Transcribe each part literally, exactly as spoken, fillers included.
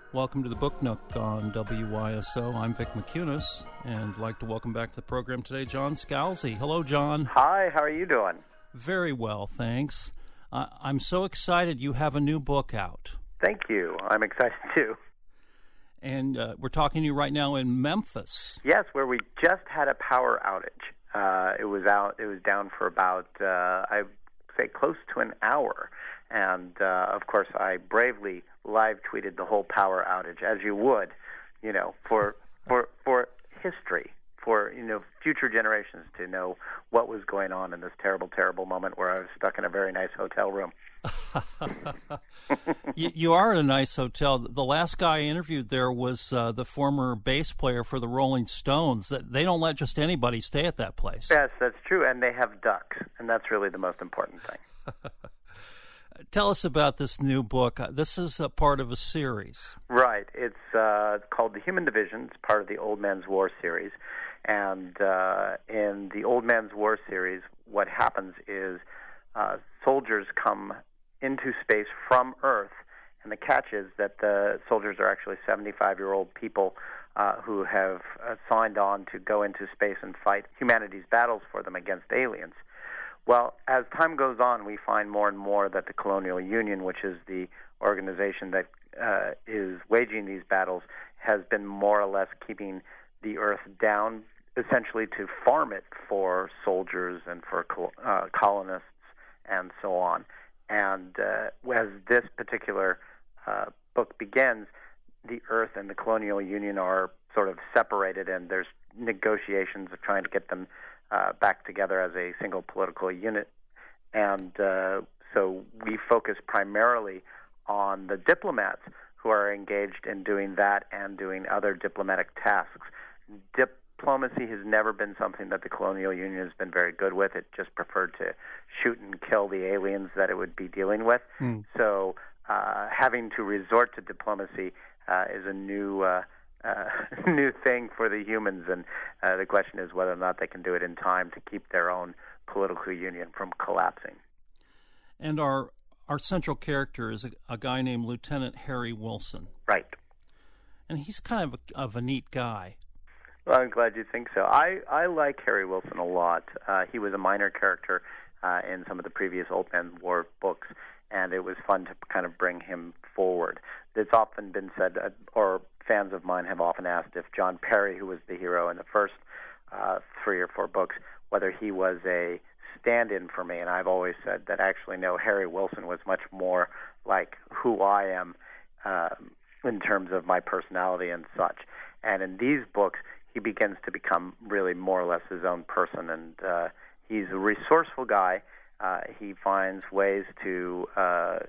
Welcome to the Book Nook on W Y S O. I'm Vic McCunis, and I'd like to welcome back to the program today John Scalzi. Hello, John. Hi, how are you doing? Very well, thanks. Uh, I'm so excited you have a new book out. Thank you. I'm excited too. And uh, we're talking to you right now in Memphis. Yes, where we just had a power outage. Uh, it was out. It was down for about, uh, I'd say, close to an hour. And, uh, of course, I bravely live tweeted the whole power outage, as you would, you know, for for for history, for, you know, future generations to know what was going on in this terrible, terrible moment where I was stuck in a very nice hotel room. you, you are in a nice hotel. The last guy I interviewed there was uh, the former bass player for the Rolling Stones. That they don't let just anybody stay at that place. Yes, that's true, and they have ducks, and that's really the most important thing. Tell us about this new book. This is a part of a series. Right. It's uh, called The Human Division. It's part of the Old Man's War series. And uh, in the Old Man's War series, what happens is uh, soldiers come into space from Earth, and the catch is that the soldiers are actually seventy-five-year-old people uh, who have uh, signed on to go into space and fight humanity's battles for them against aliens. Well, as time goes on, we find more and more that the Colonial Union, which is the organization that uh, is waging these battles, has been more or less keeping the Earth down, essentially to farm it for soldiers and for uh, colonists and so on. And uh, as this particular uh, book begins, the Earth and the Colonial Union are sort of separated, and there's negotiations of trying to get them Uh, back together as a single political unit. And uh, so we focus primarily on the diplomats who are engaged in doing that and doing other diplomatic tasks. Diplomacy has never been something that the Colonial Union has been very good with. It just preferred to shoot and kill the aliens that it would be dealing with. Mm. So uh, having to resort to diplomacy uh, is a new uh, Uh, new thing for the humans, and uh, the question is whether or not they can do it in time to keep their own political union from collapsing. And our our central character is a, a guy named Lieutenant Harry Wilson. Right. And he's kind of a, of a neat guy. Well, I'm glad you think so. I, I like Harry Wilson a lot. Uh, he was a minor character uh, in some of the previous Old Man's War books, and it was fun to kind of bring him forward. It's often been said, uh, or fans of mine have often asked if John Perry, who was the hero in the first uh, three or four books, whether he was a stand-in for me. And I've always said that actually, no, Harry Wilson was much more like who I am um, in terms of my personality and such. And in these books, he begins to become really more or less his own person. And uh, he's a resourceful guy. Uh, he finds ways to uh,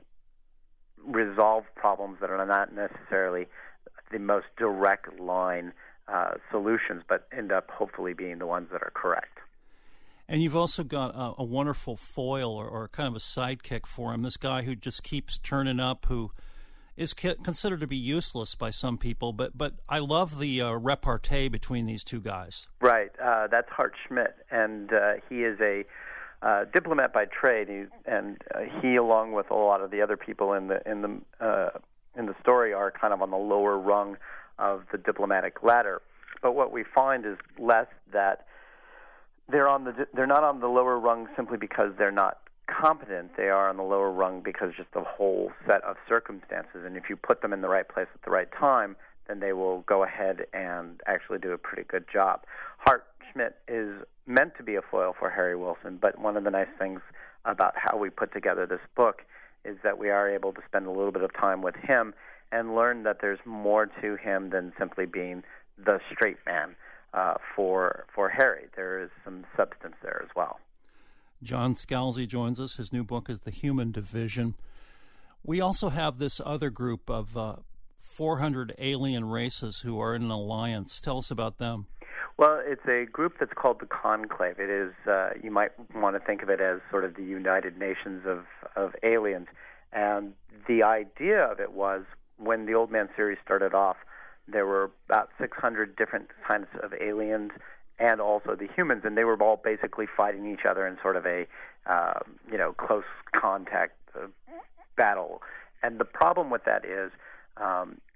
resolve problems that are not necessarily the most direct line uh, solutions, but end up hopefully being the ones that are correct. And you've also got a, a wonderful foil or, or kind of a sidekick for him, this guy who just keeps turning up, who is ki- considered to be useless by some people, but but I love the uh, repartee between these two guys. Right, uh, that's Hart Schmidt, and uh, he is a uh, diplomat by trade, he, and uh, he, along with a lot of the other people in the in the uh, in the story, are kind of on the lower rung of the diplomatic ladder. But what we find is less that they're on the they're not on the lower rung simply because they're not competent. They are on the lower rung because just the whole set of circumstances. And if you put them in the right place at the right time, then they will go ahead and actually do a pretty good job. Hart Schmidt is meant to be a foil for Harry Wilson, but one of the nice things about how we put together this book is that we are able to spend a little bit of time with him and learn that there's more to him than simply being the straight man uh, for for Harry. There is some substance there as well. John Scalzi joins us. His new book is The Human Division. We also have this other group of uh, four hundred alien races who are in an alliance. Tell us about them. Well, it's a group that's called the Conclave. It is, uh, you might want to think of it as sort of the United Nations of, of aliens. And the idea of it was, when the Old Man series started off, there were about six hundred different kinds of aliens and also the humans, and they were all basically fighting each other in sort of a, uh, you know, close contact uh, battle. And the problem with that is, um,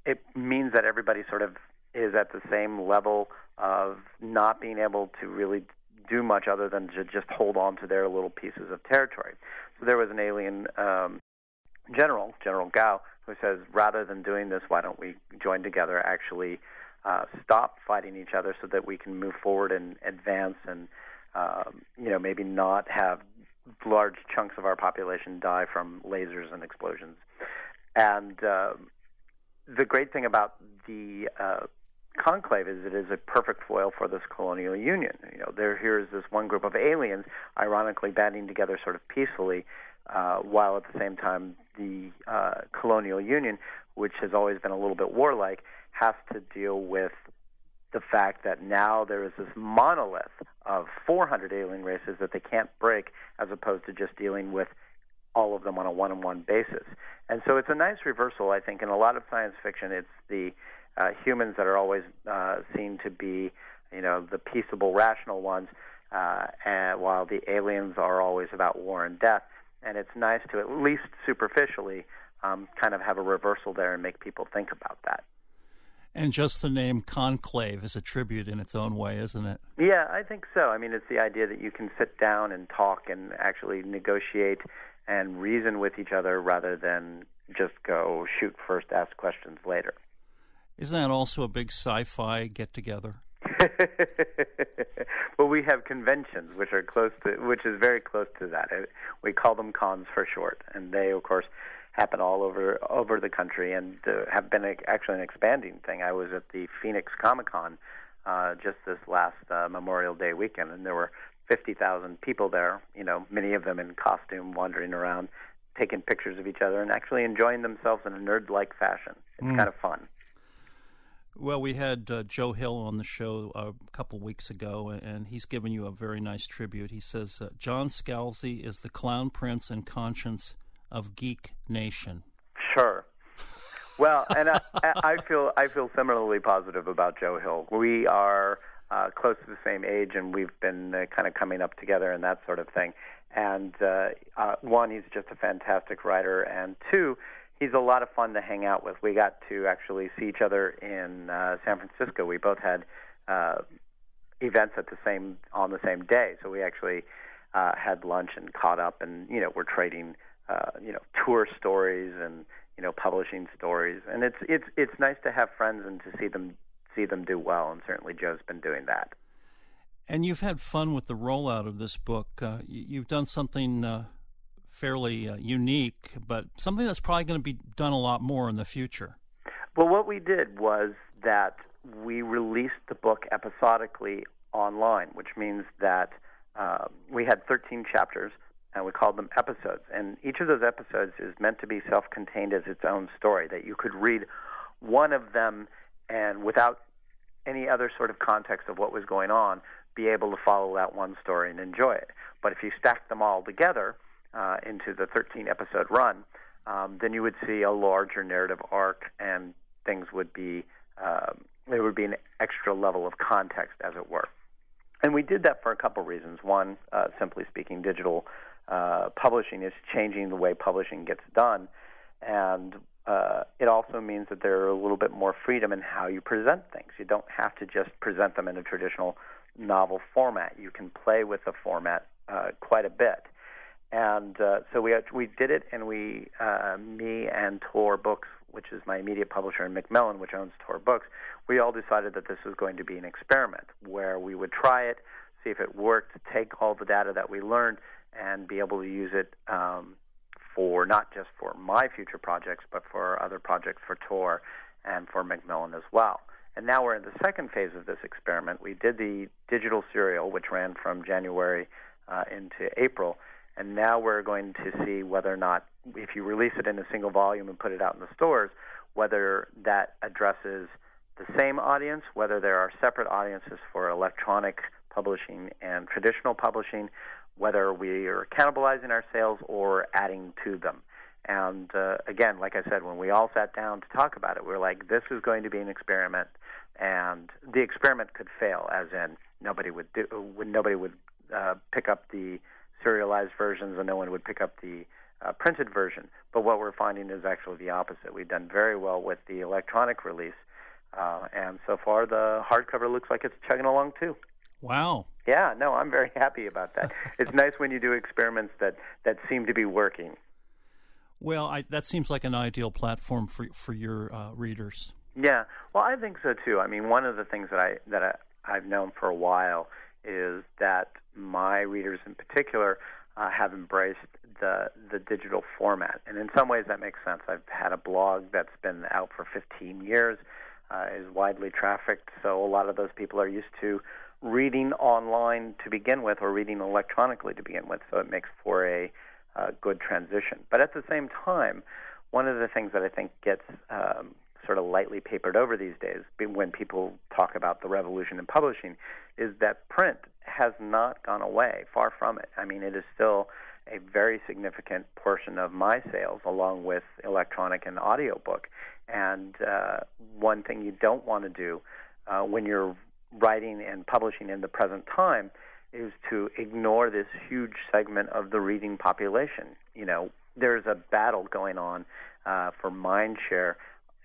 it means that everybody sort of is at the same level of not being able to really do much other than to just hold on to their little pieces of territory. So there was an alien um, general, General Gao, who says, rather than doing this, why don't we join together, actually uh, stop fighting each other so that we can move forward and advance and, um, you know, maybe not have large chunks of our population die from lasers and explosions. And uh, the great thing about the uh, conclave is it is a perfect foil for this colonial union. You know, there here is this one group of aliens, ironically banding together sort of peacefully, uh, while at the same time the uh, colonial union, which has always been a little bit warlike, has to deal with the fact that now there is this monolith of four hundred alien races that they can't break, as opposed to just dealing with all of them on a one-on-one basis. And so it's a nice reversal, I think. In a lot of science fiction, it's the Uh, humans that are always uh, seen to be, you know, the peaceable, rational ones, uh, and while the aliens are always about war and death. And it's nice to, at least superficially, um, kind of have a reversal there and make people think about that. And just the name Conclave is a tribute in its own way, isn't it? Yeah, I think so. I mean, it's the idea that you can sit down and talk and actually negotiate and reason with each other rather than just go shoot first, ask questions later. Isn't that also a big sci-fi get-together? Well, we have conventions, which are close to, which is very close to that. We call them cons for short, and they, of course, happen all over over the country and uh, have been a, actually an expanding thing. I was at the Phoenix Comic Con uh, just this last uh, Memorial Day weekend, and there were fifty thousand people there. You know, many of them in costume, wandering around, taking pictures of each other, and actually enjoying themselves in a nerd-like fashion. It's mm. kind of fun. Well, we had uh, Joe Hill on the show a couple weeks ago, and he's given you a very nice tribute. He says, uh, John Scalzi is the clown prince and conscience of Geek Nation. Sure. Well, and I, I feel I feel similarly positive about Joe Hill. We are uh, close to the same age, and we've been uh, kind of coming up together and that sort of thing. And uh, uh, one, he's just a fantastic writer, and two, he's a lot of fun to hang out with. We got to actually see each other in uh, San Francisco. We both had uh, events at the same on the same day, so we actually uh, had lunch and caught up, and you know, we're trading uh, you know tour stories and you know publishing stories, and it's it's it's nice to have friends and to see them see them do well. And certainly Joe's been doing that. And you've had fun with the rollout of this book. Uh, you've done something Uh... fairly uh, unique, but something that's probably going to be done a lot more in the future. Well, what we did was that we released the book episodically online, which means that uh, we had thirteen chapters, and we called them episodes. And each of those episodes is meant to be self-contained as its own story, that you could read one of them and without any other sort of context of what was going on, be able to follow that one story and enjoy it. But if you stack them all together, Uh, into the thirteen-episode run, um, then you would see a larger narrative arc, and things would be uh, there would be an extra level of context, as it were. And we did that for a couple reasons. One, uh, simply speaking, digital uh, publishing is changing the way publishing gets done, and uh, it also means that there are a little bit more freedom in how you present things. You don't have to just present them in a traditional novel format. You can play with the format uh, quite a bit. And uh, so we we did it, and we, uh, me and Tor Books, which is my immediate publisher, and Macmillan, which owns Tor Books, we all decided that this was going to be an experiment where we would try it, see if it worked, take all the data that we learned, and be able to use it um, for not just for my future projects, but for other projects for Tor and for Macmillan as well. And now we're in the second phase of this experiment. We did the digital serial, which ran from January uh, into April. And now we're going to see whether or not, if you release it in a single volume and put it out in the stores, whether that addresses the same audience, whether there are separate audiences for electronic publishing and traditional publishing, whether we are cannibalizing our sales or adding to them. And uh, again, like I said, when we all sat down to talk about it, we were like, this is going to be an experiment, and the experiment could fail, as in nobody would do, when nobody would uh, pick up the serialized versions, and no one would pick up the uh, printed version. But what we're finding is actually the opposite. We've done very well with the electronic release, uh, and so far the hardcover looks like it's chugging along too. Wow. Yeah, no, I'm very happy about that. It's nice when you do experiments that, that seem to be working. Well, I, that seems like an ideal platform for for your uh, readers. Yeah, well, I think so too. I mean, one of the things that I that I, I've known for a while is that my readers in particular uh, have embraced the the digital format, and in some ways that makes sense. I've had a blog that's been out for fifteen years, uh, is widely trafficked, so a lot of those people are used to reading online to begin with, or reading electronically to begin with. So it makes for a uh, good transition. But at the same time, one of the things that I think gets um, sort of lightly papered over these days when people talk about the revolution in publishing is that print has not gone away, far from it. I mean, it is still a very significant portion of my sales, along with electronic and audiobook. And uh, one thing you don't want to do uh, when you're writing and publishing in the present time is to ignore this huge segment of the reading population. You know, there's a battle going on uh, for mind share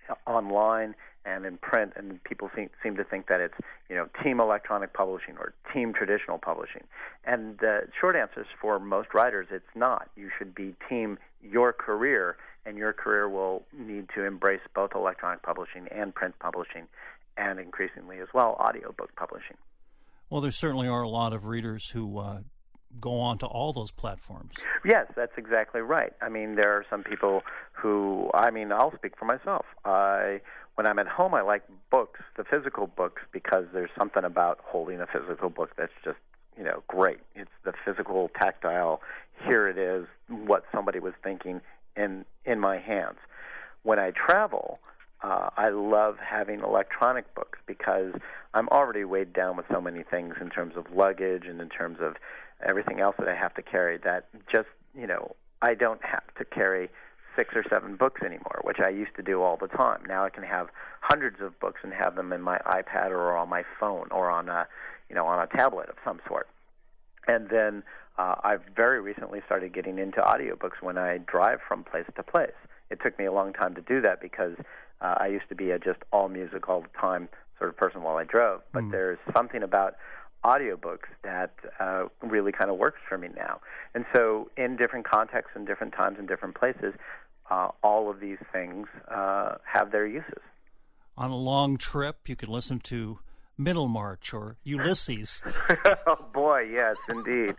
online and in print, and people seem, seem to think that it's, you know, team electronic publishing or team traditional publishing. And the short answer is, for most writers, it's not. You should be team your career, and your career will need to embrace both electronic publishing and print publishing, and increasingly as well, audiobook publishing. Well, there certainly are a lot of readers who uh, go on to all those platforms. Yes, that's exactly right. I mean, there are some people who, I mean, I'll speak for myself. I, when I'm at home, I like books, the physical books, because there's something about holding a physical book that's just, you know, great. It's the physical, tactile, here it is, what somebody was thinking in, in my hands. When I travel, Uh, I love having electronic books because I'm already weighed down with so many things in terms of luggage and in terms of everything else that I have to carry, that just, you know, I don't have to carry six or seven books anymore, which I used to do all the time. Now I can have hundreds of books and have them in my iPad or on my phone or on a, you know, on a tablet of some sort. And then uh, I've very recently started getting into audiobooks when I drive from place to place. It took me a long time to do that because uh, I used to be a just all music all the time sort of person while I drove. But mm. there's something about audiobooks that uh, really kind of works for me now. And so in different contexts and different times and different places, uh, all of these things uh, have their uses. On a long trip, you could listen to Middlemarch or Ulysses. Oh, boy, yes, indeed.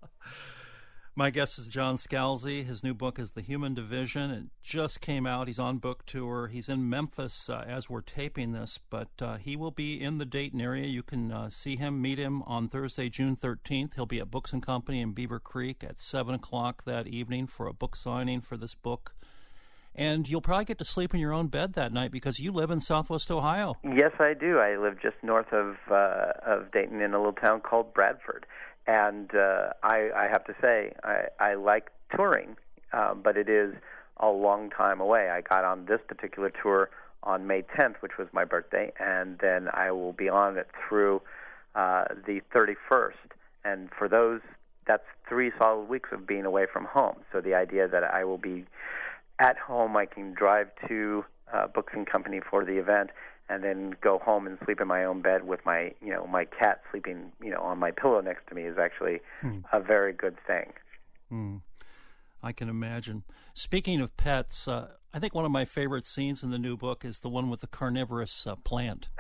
My guest is John Scalzi. His new book is The Human Division. It just came out. He's on book tour. He's in Memphis uh, as we're taping this, but uh, he will be in the Dayton area. You can uh, see him, meet him on Thursday, June thirteenth. He'll be at Books and Company in Beaver Creek at seven o'clock that evening for a book signing for this book. And you'll probably get to sleep in your own bed that night because you live in Southwest Ohio. Yes, I do. I live just north of uh, of Dayton in a little town called Bradford. And uh, I, I have to say, I, I like touring, uh, but it is a long time away. I got on this particular tour on May tenth, which was my birthday, and then I will be on it through uh, the thirty-first. And for those, that's three solid weeks of being away from home. So the idea that I will be at home, I can drive to uh, Books and Company for the event, and then go home and sleep in my own bed with my, you know, my cat sleeping, you know, on my pillow next to me is actually hmm. a very good thing. Hmm. I can imagine. Speaking of pets, uh, I think one of my favorite scenes in the new book is the one with the carnivorous uh, plant.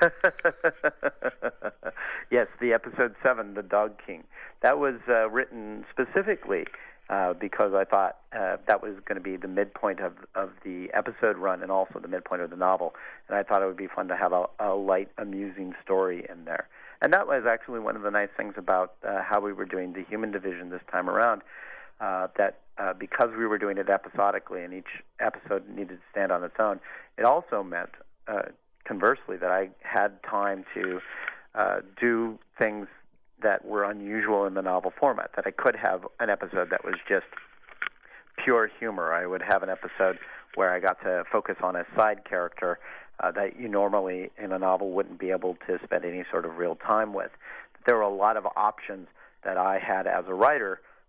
Yes, the episode seven, The Dog King. That was uh, written specifically Uh, because I thought uh, that was going to be the midpoint of, of the episode run and also the midpoint of the novel. And I thought it would be fun to have a, a light, amusing story in there. And that was actually one of the nice things about uh, how we were doing the Human Division this time around, uh, that uh, because we were doing it episodically and each episode needed to stand on its own, it also meant, uh, conversely, that I had time to uh, do things that were unusual in the novel format, that I could have an episode that was just pure humor. I would have an episode where I got to focus on a side character uh, that you normally in a novel wouldn't be able to spend any sort of real time with. There were a lot of options that I had as a writer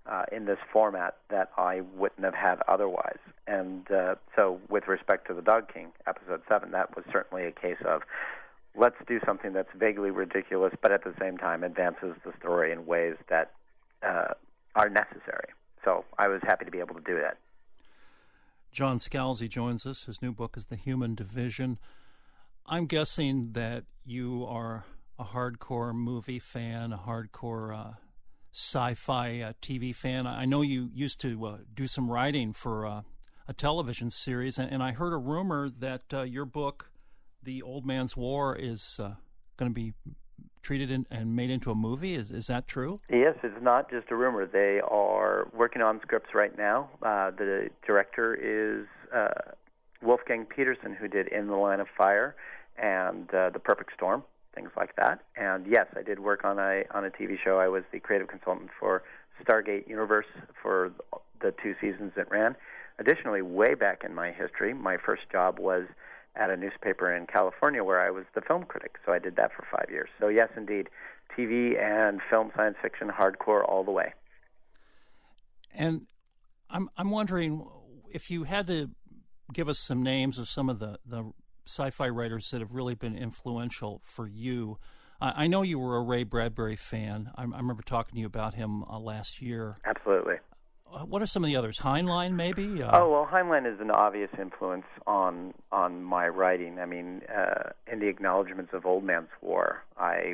uh, in this format that I wouldn't have had otherwise. And uh, so with respect to The Dog King, episode seven, that was certainly a case of let's do something that's vaguely ridiculous, but at the same time advances the story in ways that uh, are necessary. So I was happy to be able to do that. John Scalzi joins us. His new book is The Human Division. I'm guessing that you are a hardcore movie fan, a hardcore uh, sci-fi uh, T V fan. I know you used to uh, do some writing for uh, a television series, and, and I heard a rumor that uh, your book, The Old Man's War, is uh, going to be treated in, and made into a movie. Is is that true? Yes, it's not just a rumor. They are working on scripts right now. Uh, the director is uh, Wolfgang Peterson, who did In the Line of Fire and uh, The Perfect Storm, things like that. And yes, I did work on a on a T V show. I was the creative consultant for Stargate Universe for the two seasons it ran. Additionally, way back in my history, my first job was at a newspaper in California where I was the film critic, so I did that for five years. So yes, indeed, T V and film science fiction, hardcore all the way. And I'm I'm wondering if you had to give us some names of some of the, the sci-fi writers that have really been influential for you. I, I know you were a Ray Bradbury fan. I, I remember talking to you about him uh, last year. Absolutely. What are some of the others? Heinlein, maybe? Uh, oh, well, Heinlein is an obvious influence on on my writing. I mean, uh, in the acknowledgments of Old Man's War, I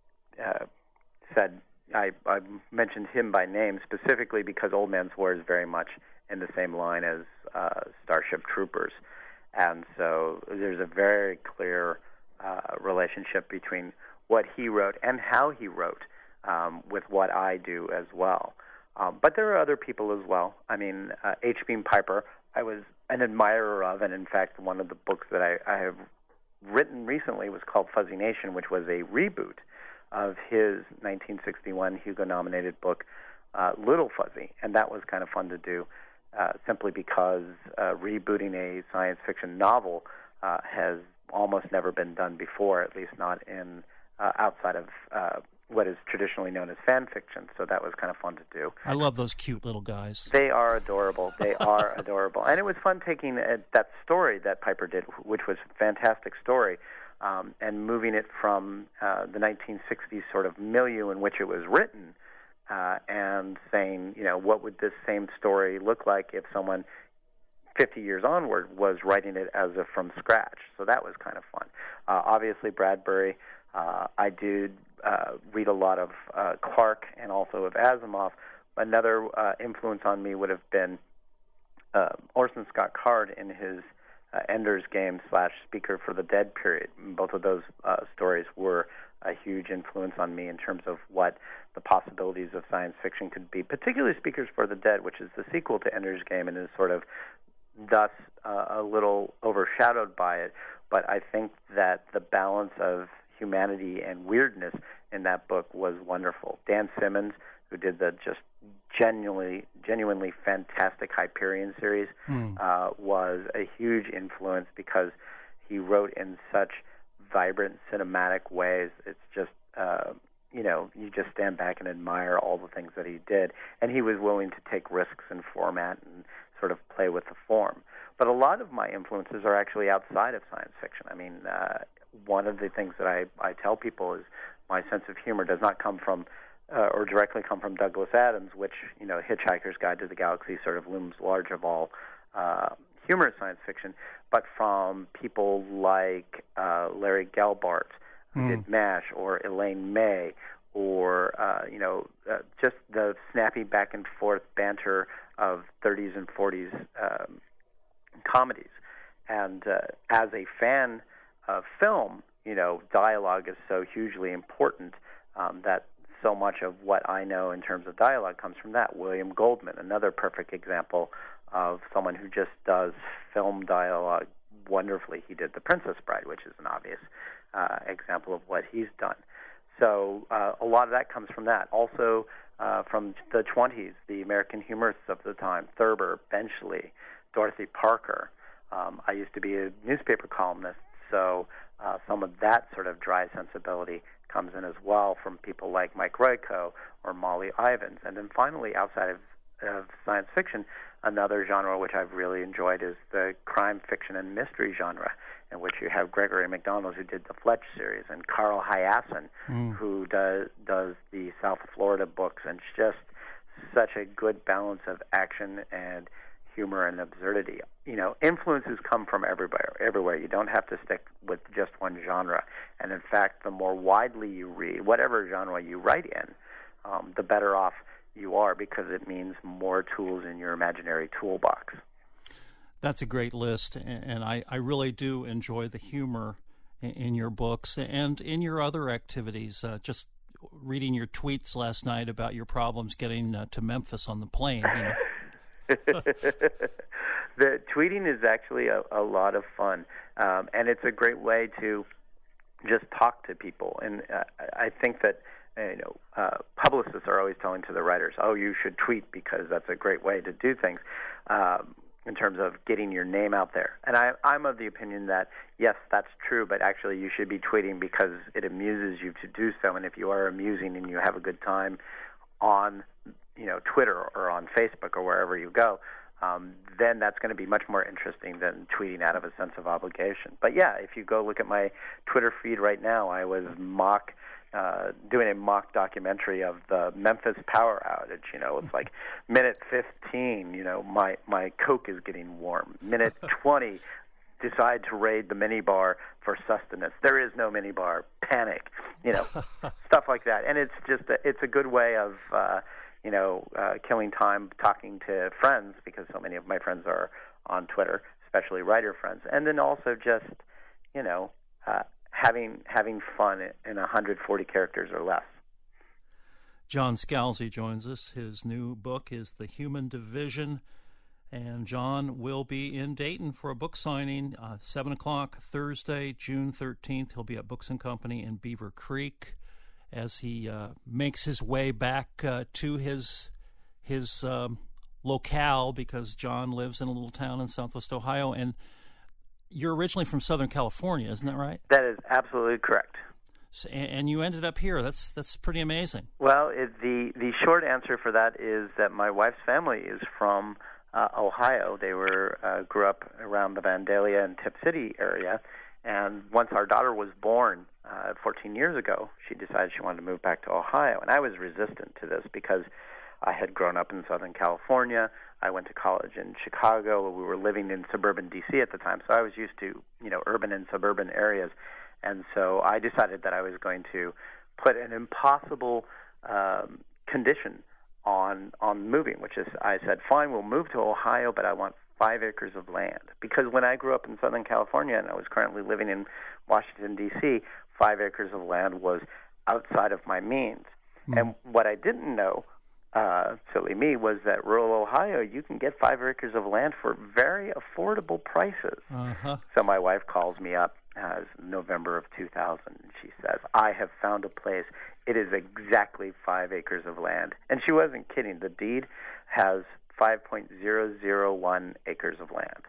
uh, said, I, I mentioned him by name specifically because Old Man's War is very much in the same line as uh, Starship Troopers. And so there's a very clear uh, relationship between what he wrote and how he wrote um, with what I do as well. Um, but there are other people as well. I mean, uh, H. Beam Piper, I was an admirer of, and in fact, one of the books that I, I have written recently was called Fuzzy Nation, which was a reboot of his nineteen sixty-one Hugo-nominated book, uh, Little Fuzzy, and that was kind of fun to do uh, simply because uh, rebooting a science fiction novel uh, has almost never been done before, at least not in uh, outside of uh, what is traditionally known as fan fiction, so that was kind of fun to do. I love those cute little guys. They are adorable. They are adorable. And it was fun taking uh, that story that Piper did, which was a fantastic story, um, and moving it from uh, the nineteen sixties sort of milieu in which it was written uh, and saying, you know, what would this same story look like if someone fifty years onward was writing it as a from scratch. So that was kind of fun. Uh, obviously, Bradbury, uh, I did uh, read a lot of uh, Clarke and also of Asimov. Another uh, influence on me would have been uh, Orson Scott Card in his uh, Ender's Game slash Speaker for the Dead period. Both of those uh, stories were a huge influence on me in terms of what the possibilities of science fiction could be, particularly Speakers for the Dead, which is the sequel to Ender's Game and is sort of thus uh, a little overshadowed by it. But I think that the balance of humanity and weirdness in that book was wonderful. Dan Simmons, who did the just genuinely, genuinely fantastic Hyperion series, mm. uh, was a huge influence because he wrote in such vibrant, cinematic ways. It's just, uh, you know, you just stand back and admire all the things that he did. And he was willing to take risks in format and sort of play with the form. But a lot of my influences are actually outside of science fiction. I mean, uh, one of the things that I, I tell people is my sense of humor does not come from uh, or directly come from Douglas Adams, which, you know, Hitchhiker's Guide to the Galaxy sort of looms large of all uh, humorous science fiction, but from people like uh, Larry Gelbart, who mm. did MASH, or Elaine May, or, uh, you know, uh, just the snappy back and forth banter of thirties and forties um, comedies. And uh, as a fan of film, you know, dialogue is so hugely important um, that so much of what I know in terms of dialogue comes from that. William Goldman, another perfect example of someone who just does film dialogue wonderfully. He did The Princess Bride, which is an obvious uh, example of what he's done. So uh, a lot of that comes from that. Also uh, from the twenties, the American humorists of the time, Thurber, Benchley, Dorothy Parker. Um, I used to be a newspaper columnist, so uh, some of that sort of dry sensibility comes in as well from people like Mike Royko or Molly Ivins. And then finally, outside of, of science fiction, another genre which I've really enjoyed is the crime fiction and mystery genre, in which you have Gregory McDonald, who did the Fletch series, and Carl Hiaasen, mm. who does, does the South Florida books, and it's just such a good balance of action and humor and absurdity. You know, influences come from everywhere. Everywhere. You don't have to stick with just one genre. And in fact, the more widely you read, whatever genre you write in, um, the better off you are, because it means more tools in your imaginary toolbox. That's a great list, and I, I really do enjoy the humor in, in your books and in your other activities. Uh, just reading your tweets last night about your problems getting uh, to Memphis on the plane. You know. The tweeting is actually a, a lot of fun, um, and it's a great way to just talk to people. And uh, I think that you know uh, publicists are always telling to the writers, "Oh, you should tweet because that's a great way to do things." Um, in terms of getting your name out there. And I, I'm of the opinion that, yes, that's true, but actually you should be tweeting because it amuses you to do so. And if you are amusing and you have a good time on, you know, Twitter or on Facebook or wherever you go, um, then that's going to be much more interesting than tweeting out of a sense of obligation. But yeah, if you go look at my Twitter feed right now, I was mock Uh, doing a mock documentary of the Memphis power outage. You know, it's like minute fifteen, you know, my, my Coke is getting warm. Minute twenty, decide to raid the minibar for sustenance. There is no minibar. Panic. You know, stuff like that. And it's just, a, it's a good way of, uh, you know, uh, killing time talking to friends, because so many of my friends are on Twitter, especially writer friends. And then also just, you know, uh, having having fun in one hundred forty characters or less. John Scalzi joins us. His new book is The Human Division, and John will be in Dayton for a book signing, uh, seven o'clock Thursday, June thirteenth. He'll be at Books and Company in Beaver Creek as he uh, makes his way back uh, to his, his um, locale, because John lives in a little town in Southwest Ohio, and you're originally from Southern California, isn't that right? That is absolutely correct. So, and you ended up here. That's that's pretty amazing. Well, it, the the short answer for that is that my wife's family is from uh, Ohio. They were uh, grew up around the Vandalia and Tip City area, and once our daughter was born uh, fourteen years ago, she decided she wanted to move back to Ohio. And I was resistant to this because I had grown up in Southern California. I went to college in Chicago. We were living in suburban D C at the time, so I was used to, you know, urban and suburban areas. And so I decided that I was going to put an impossible um, condition on on moving, which is I said, fine, we'll move to Ohio, but I want five acres of land. Because when I grew up in Southern California and I was currently living in Washington, D C, five acres of land was outside of my means. Mm. And what I didn't know, Uh, silly me, was that rural Ohio, you can get five acres of land for very affordable prices. Uh-huh. So my wife calls me up as November of two thousand, and she says, I have found a place. It is exactly five acres of land. And she wasn't kidding. The deed has five point zero zero one acres of land.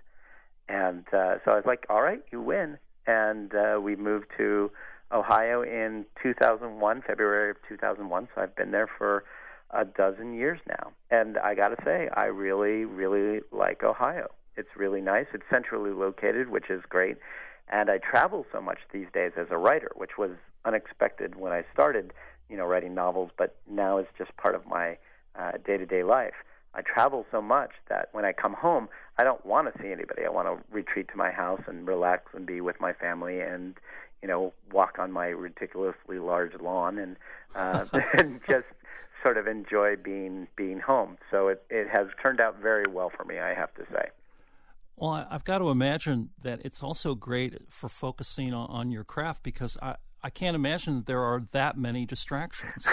And uh, so I was like, all right, you win. And uh, we moved to Ohio in two thousand one, February of two thousand one. So I've been there for a dozen years now. And I got to say, I really, really like Ohio. It's really nice. It's centrally located, which is great. And I travel so much these days as a writer, which was unexpected when I started, you know, writing novels, but now it's just part of my uh, day-to-day life. I travel so much that when I come home, I don't want to see anybody. I want to retreat to my house and relax and be with my family and, you know, walk on my ridiculously large lawn and, uh, and just sort of enjoy being being home. So it, it has turned out very well for me, I have to say. Well, I've got to imagine that it's also great for focusing on, on your craft, because I, I can't imagine that there are that many distractions.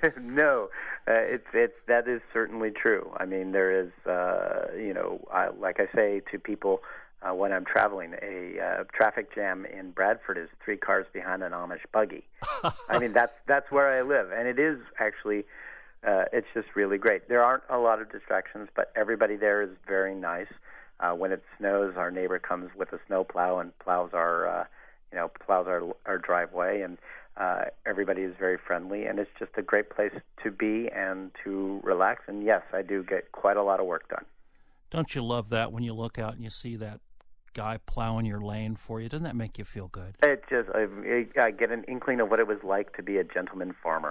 No, uh, it's it's that is certainly true. I mean, there is, uh, you know, I, like I say to people uh, when I'm traveling, a uh, traffic jam in Bradford is three cars behind an Amish buggy. I mean, that's that's where I live, and it is actually. Uh, it's just really great. There aren't a lot of distractions, but everybody there is very nice. Uh, when it snows, our neighbor comes with a snowplow and plows our, uh, you know, plows our our driveway, and uh, everybody is very friendly, and it's just a great place to be and to relax. And yes, I do get quite a lot of work done. Don't you love that when you look out and you see that guy plowing your lane for you? Doesn't that make you feel good? It just I, I get an inkling of what it was like to be a gentleman farmer.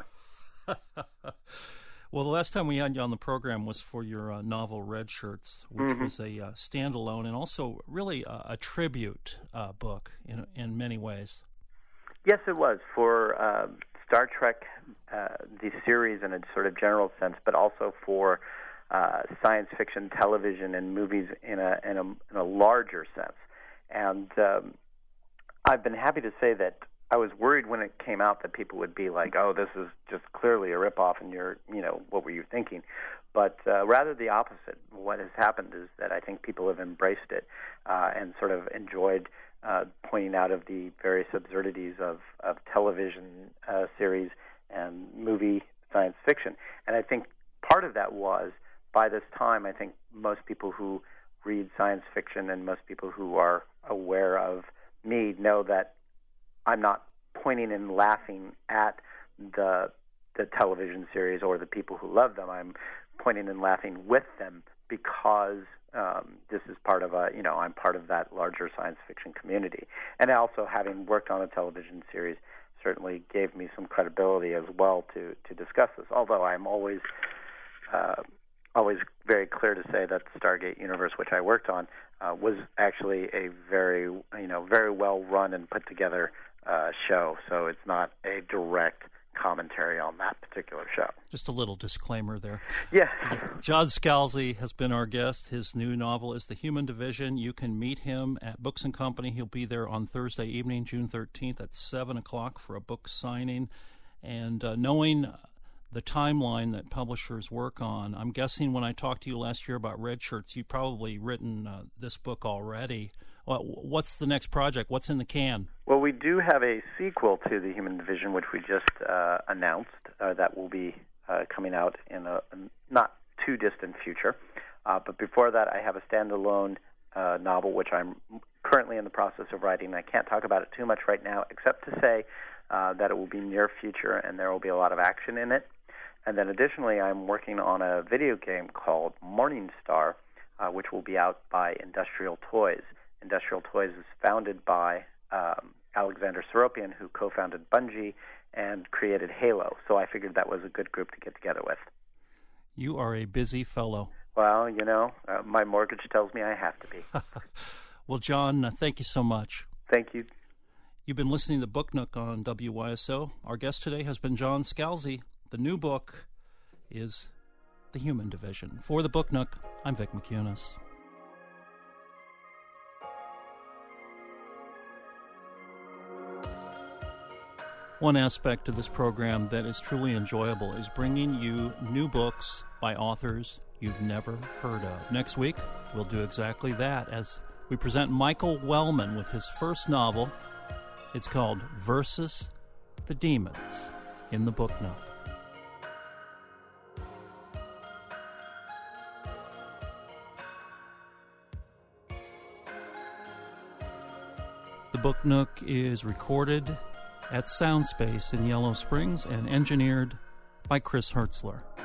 Well, the last time we had you on the program was for your uh, novel Red Shirts, which mm-hmm. was a uh, standalone and also really a, a tribute uh, book in in many ways. Yes, it was for uh, Star Trek, uh, the series in a sort of general sense, but also for uh, science fiction, television, and movies in a in a, in a larger sense. And um, I've been happy to say that I was worried when it came out that people would be like, "Oh, this is just clearly a ripoff," and you're, you know, what were you thinking? But uh, rather the opposite. What has happened is that I think people have embraced it uh, and sort of enjoyed uh, pointing out of the various absurdities of of television uh, series and movie science fiction. And I think part of that was by this time, I think most people who read science fiction and most people who are aware of me know that I'm not pointing and laughing at the the television series or the people who love them. I'm pointing and laughing with them because um, this is part of a, you know, I'm part of that larger science fiction community. And also, having worked on a television series certainly gave me some credibility as well to, to discuss this, although I'm always uh, always very clear to say that the Stargate universe, which I worked on, uh, was actually a very, you know, very well run and put together Uh, show, so it's not a direct commentary on that particular show. Just a little disclaimer there. Yeah. John Scalzi has been our guest. His new novel is The Human Division. You can meet him at Books and Company. He'll be there on Thursday evening, June thirteenth at seven o'clock for a book signing. And uh, knowing the timeline that publishers work on, I'm guessing when I talked to you last year about Red Shirts, you've probably written uh, this book already. What's the next project? What's in the can? Well, we do have a sequel to The Human Division, which we just uh, announced uh, that will be uh, coming out in a not too distant future. Uh, but before that, I have a standalone uh, novel, which I'm currently in the process of writing. I can't talk about it too much right now, except to say uh, that it will be near future and there will be a lot of action in it. And then additionally, I'm working on a video game called Morning Star, uh, which will be out by Industrial Toys. Industrial Toys is founded by um, Alexander Seropian, who co-founded Bungie and created Halo. So I figured that was a good group to get together with. You are a busy fellow. Well, you know, uh, my mortgage tells me I have to be. Well, John, uh, thank you so much. Thank you. You've been listening to Book Nook on W Y S O. Our guest today has been John Scalzi. The new book is The Human Division. For the Book Nook, I'm Vic McInnes. One aspect of this program that is truly enjoyable is bringing you new books by authors you've never heard of. Next week, we'll do exactly that as we present Michael Wellman with his first novel. It's called Versus the Demons in the Book Nook. The Book Nook is recorded at Soundspace in Yellow Springs and engineered by Chris Hertzler.